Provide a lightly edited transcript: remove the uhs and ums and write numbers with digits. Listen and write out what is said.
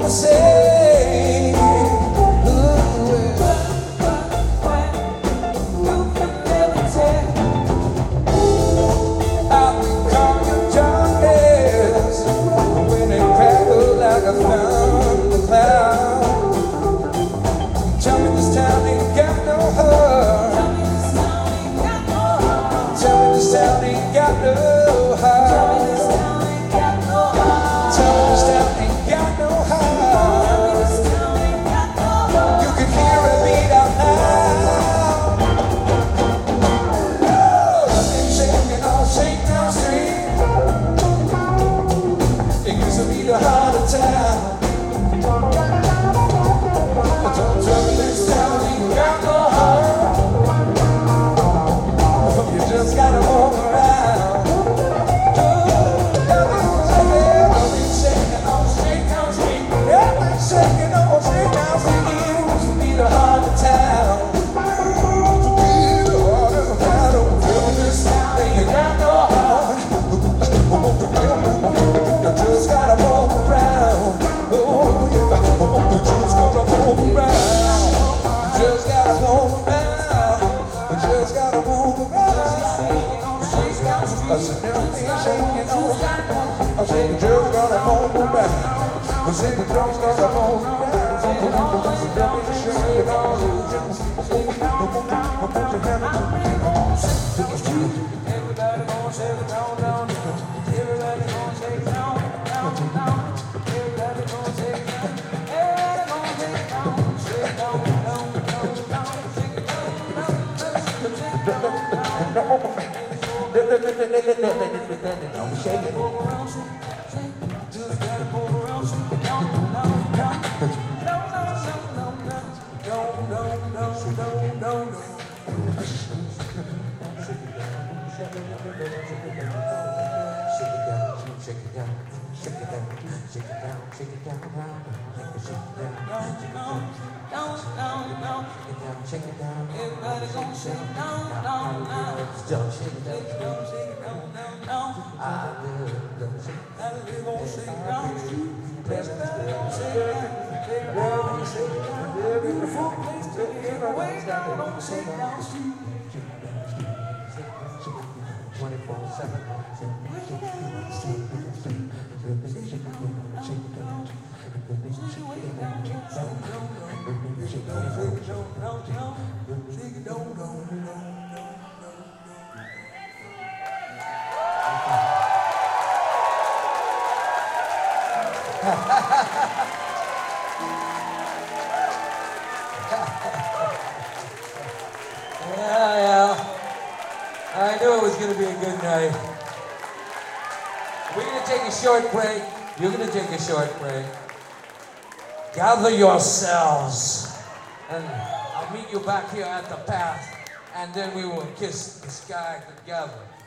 say, I'll become your darkness when it crackles like a thundercloud. Tell me this town ain't got no heart. Tell me this town ain't got no heart. Tell me this town ain't got no heart. You can hear a beat out loud. I've been shaking on Shakedown Street. It used to be the heart of town. Don't tell me this town ain't got no heart. You just gotta walk around. I've been shaking on Shakedown Street. I've been shaking on Shakedown Street. It used to be the heart of town. To be the heart of town. Don't tell me this town ain't got no heart. You just gotta walk around. Oh yeah, you just gotta walk around. Just gotta walk around. Just gotta move around. I said, everything shaking on. I said, you just gotta move around. I said, you just gotta move around. Everything shaking on. Put your hand up to me. Everybody gonna shake it down, down. Everybody gonna shake it down, down, down. Everybody gonna shake it down. Everybody gonna shake it down, shake it down, down, down, down. Shake it down, down, down, shake it down. I'm shaking. Just gotta go around, shake it down, down, down. No, no, no, no, no, no, no, no, no. Everybody gon' shake it down, down, down. Just shake it down, shake it down, down, down. I will shake it down, shake it down. Everybody gon' shake it down, shake it down, shake it down. Beautiful place to get away down on the Shakedown Street. 24/7. Yeah. I knew it was going to be a good night. We're going to take a short break. You're going to take a short break. Gather yourselves. And I'll meet you back here at the path. And then we will kiss the sky together.